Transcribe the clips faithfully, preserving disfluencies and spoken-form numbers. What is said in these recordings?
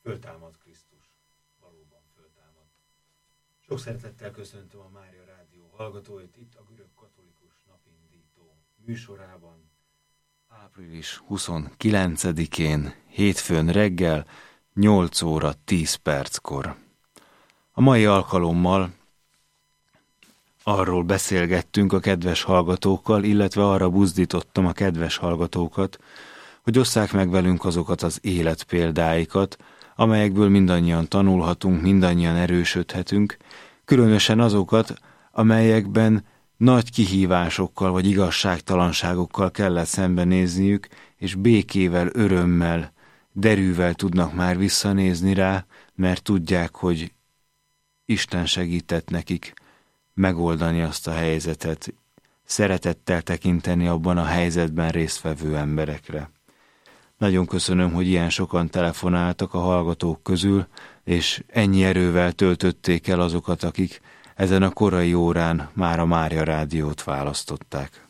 Föltámad Krisztus, valóban föltámad. Sok szeretettel köszöntöm a Mária Rádió hallgatóit itt a Görög Katolikus Napindító műsorában. Április huszonkilencedikén, hétfőn reggel, nyolc óra tíz perckor. A mai alkalommal arról beszélgettünk a kedves hallgatókkal, illetve arra buzdítottam a kedves hallgatókat, hogy osszák meg velünk azokat az életpéldáikat, amelyekből mindannyian tanulhatunk, mindannyian erősödhetünk, különösen azokat, amelyekben nagy kihívásokkal vagy igazságtalanságokkal kellett szembenézniük, és békével, örömmel, derűvel tudnak már visszanézni rá, mert tudják, hogy Isten segített nekik megoldani azt a helyzetet, szeretettel tekinteni abban a helyzetben résztvevő emberekre. Nagyon köszönöm, hogy ilyen sokan telefonáltak a hallgatók közül, és ennyi erővel töltötték el azokat, akik ezen a korai órán már a Mária Rádiót választották.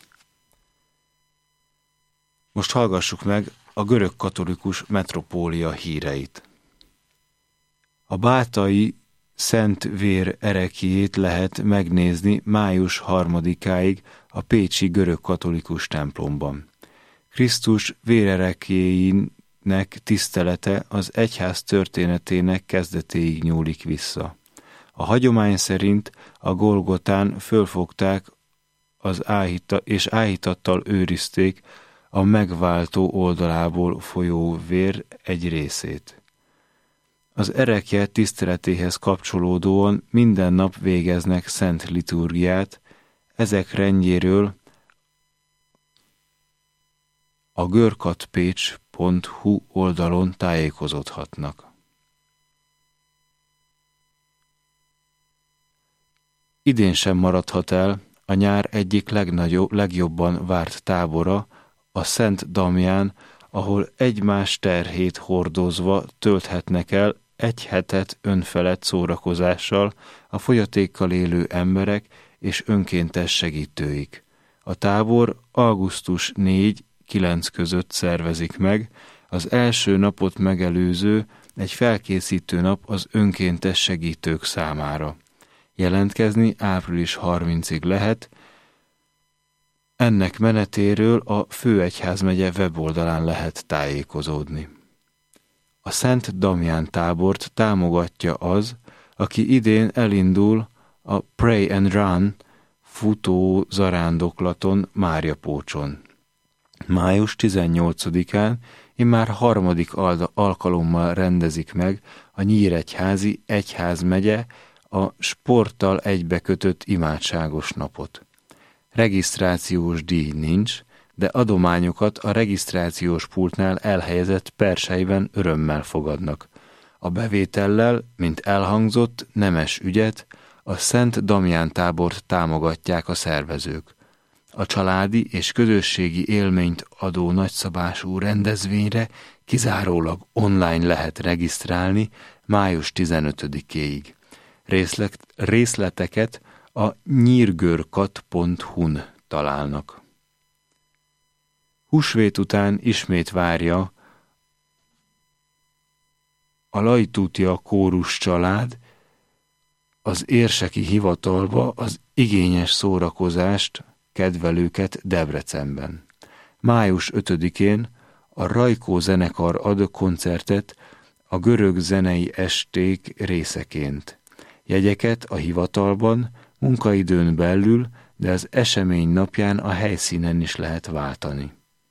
Most hallgassuk meg a görög katolikus metropólia híreit. A bátai Szent Vér ereklyét lehet megnézni május harmadikáig a pécsi görög katolikus templomban. Krisztus vérereklyéinek tisztelete az egyház történetének kezdetéig nyúlik vissza. A hagyomány szerint a Golgotán fölfogták az áhita, és áhítattal őrizték a megváltó oldalából folyó vér egy részét. Az erekje tiszteletéhez kapcsolódóan minden nap végeznek szent liturgiát, ezek rendjéről a görkatpécs pont hu oldalon tájékozódhatnak. Idén sem maradhat el a nyár egyik legnagyobb, legjobban várt tábora, a Szent Damján, ahol egymás terhét hordozva tölthetnek el egy hetet önfelett szórakozással a fogyatékkal élő emberek és önkéntes segítőik. A tábor augusztus negyedike-kilencedike között szervezik meg, az első napot megelőző egy felkészítő nap az önkéntes segítők számára. Jelentkezni április harmincadikáig lehet, ennek menetéről a Főegyházmegye weboldalán lehet tájékozódni. A Szent Damján tábort támogatja az, aki idén elindul a Pray and Run futó zarándoklaton Máriapócson. május tizennyolcadikán immár harmadik alkalommal rendezik meg a Nyíregyházi Egyházmegye a sporttal egybekötött imádságos napot. Regisztrációs díj nincs, de adományokat a regisztrációs pultnál elhelyezett perselyben örömmel fogadnak. A bevétellel, mint elhangzott, nemes ügyet, a Szent Damján tábort támogatják a szervezők. A családi és közösségi élményt adó nagyszabású rendezvényre kizárólag online lehet regisztrálni május tizenötödikéig. Részlet, részleteket a nyírgörkat pont hu-n találnak. Húsvét után ismét várja a Lajtútia kórus család az érseki hivatalba az igényes szórakozást kedvelőket Debrecenben. május ötödikén a Rajkó zenekar ad koncertet a görög zenei esték részeként. Jegyeket a hivatalban munkaidőn belül, de az esemény napján a helyszínen is lehet váltani.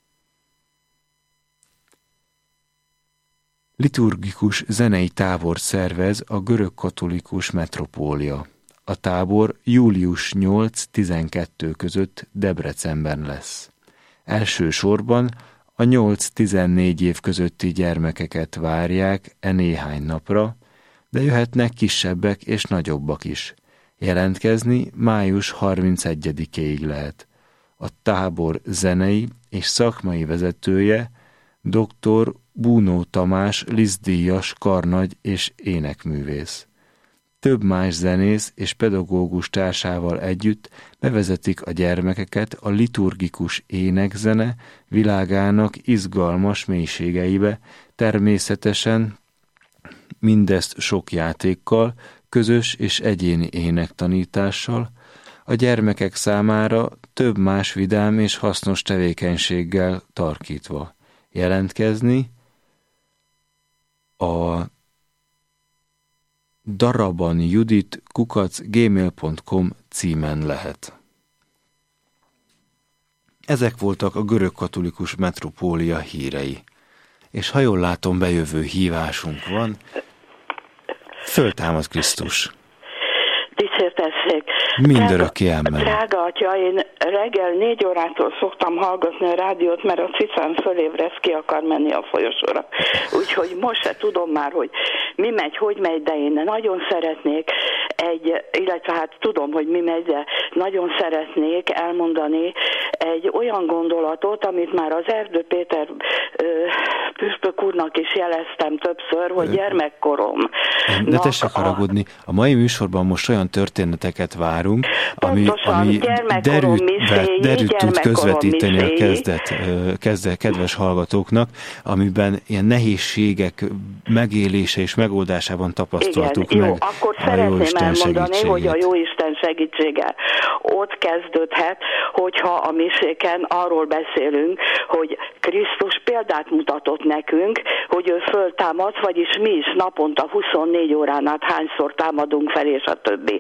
Liturgikus zenei tábort szervez a görög katolikus metropólia. A tábor július nyolc-tizenkettő között Debrecenben lesz. Elsősorban a nyolc-tizennégy év közötti gyermekeket várják e néhány napra, de jöhetnek kisebbek és nagyobbak is. Jelentkezni május harmincegyedikéig lehet. A tábor zenei és szakmai vezetője dr. Búnó Tamás liszdíjas karnagy és énekművész. Több más zenész és pedagógus társával együtt bevezetik a gyermekeket a liturgikus énekzene világának izgalmas mélységeibe, természetesen mindezt sok játékkal, közös és egyéni énektanítással, a gyermekek számára több más vidám és hasznos tevékenységgel tarkítva. Jelentkezni a darabanjudit kukac gmail pont com címen lehet. Ezek voltak a görögkatolikus metropólia hírei. És ha jól látom, bejövő hívásunk van. Föltámad Krisztus. Dicsértessék. Mindörökké elmenni. Drága atya, én reggel négy órától szoktam hallgatni a rádiót, mert a cicám fölébresz, ki akar menni a folyosóra. Úgyhogy most se tudom már, hogy mi megy, hogy megy, de én nagyon szeretnék egy, illetve hát tudom, hogy mi megy, de nagyon szeretnék elmondani egy olyan gondolatot, amit már az Erdő Péter ö, püspök úrnak is jeleztem többször, hogy gyermekkorom. Ne tessék haragudni, a mai műsorban most olyan történeteket várunk, ami, ami derűt, derűt tud közvetíteni a kezdet, kezdet, kedves hallgatóknak, amiben ilyen nehézségek megélése és megoldásában tapasztaltuk. Igen, meg jó, akkor a Jóisten elmondani, segítségét. hogy a Jóisten segítsége ott kezdődhet, hogyha a miséken arról beszélünk, hogy Krisztus példát mutatott nekünk, hogy ő föltámad, vagyis mi is naponta huszonnégy órán át hányszor támadunk fel, és a többi.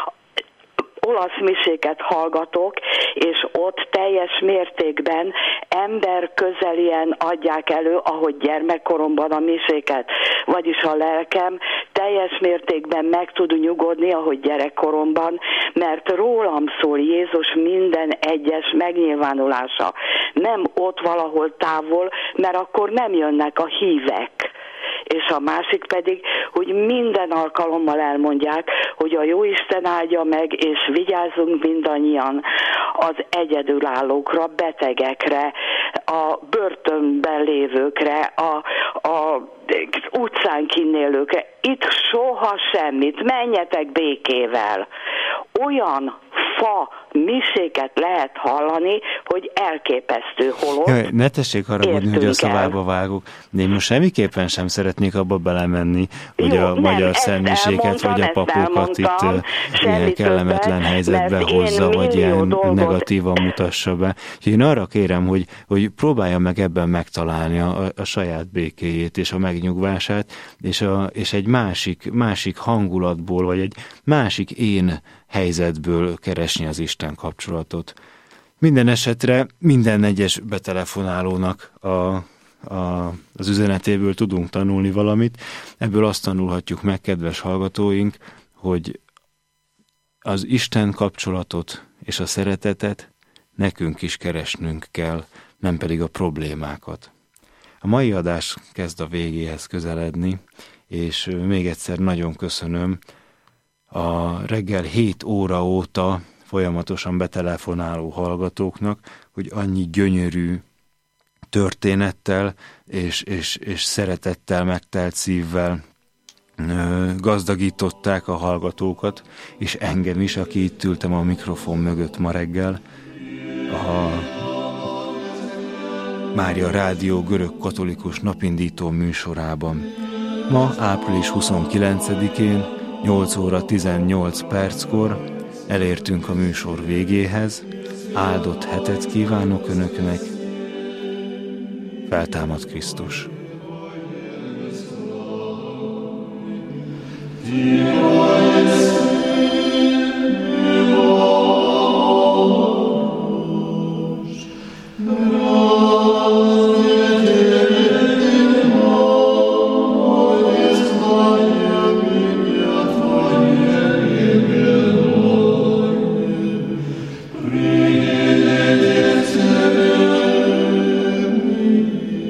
Olasz miséket hallgatok, és ott teljes mértékben emberközelien adják elő, ahogy gyermekkoromban a miséket. Vagyis a lelkem teljes mértékben meg tud nyugodni, ahogy gyerekkoromban, mert rólam szól Jézus minden egyes megnyilvánulása. Nem ott valahol távol, mert akkor nem jönnek a hívek. És a másik pedig, hogy minden alkalommal elmondják, hogy a Jóisten áldja meg, és vigyázzunk mindannyian az egyedülállókra, betegekre, a börtönben lévőkre, a, a utcán kinélőkre. Itt soha semmit, menjetek békével. Olyan fa miséket lehet hallani, hogy elképesztő, holott. Jaj, ne tessék haragudni, hogy a szavába vágok. De én most semmiképpen sem szeretnék abba belemenni, hogy Jó, a nem, magyar szentmiséket vagy a papokat itt uh, ilyen kellemetlen többet, helyzetbe hozza, vagy ilyen dolgot... negatívan mutassa be. Úgyhogy én arra kérem, hogy, hogy próbálja meg ebben megtalálni a, a saját békéjét és a megnyugvását, és, a, és egy másik, másik hangulatból, vagy egy másik én helyzetből keresni az Isten kapcsolatot. Minden esetre minden egyes betelefonálónak a, a, az üzenetéből tudunk tanulni valamit. Ebből azt tanulhatjuk meg, kedves hallgatóink, hogy az Isten kapcsolatot és a szeretetet nekünk is keresnünk kell, nem pedig a problémákat. A mai adás kezd a végéhez közeledni, és még egyszer nagyon köszönöm a reggel hét óra óta folyamatosan betelefonáló hallgatóknak, hogy annyi gyönyörű történettel és, és, és szeretettel megtelt szívvel ö, gazdagították a hallgatókat, és engem is, aki itt ültem a mikrofon mögött ma reggel, a Mária Rádió görög katolikus napindító műsorában. Ma április huszonkilencedikén nyolc óra tizennyolc perckor elértünk a műsor végéhez. Áldott hetet kívánok Önöknek. Feltámad Krisztus!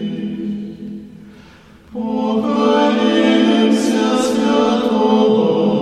Oh,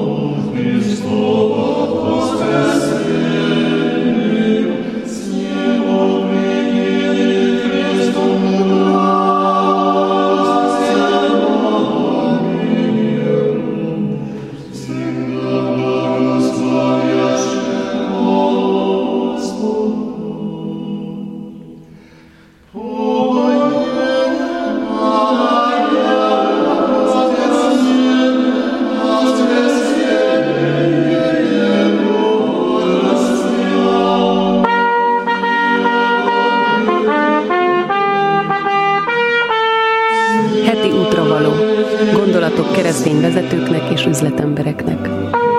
embereknek.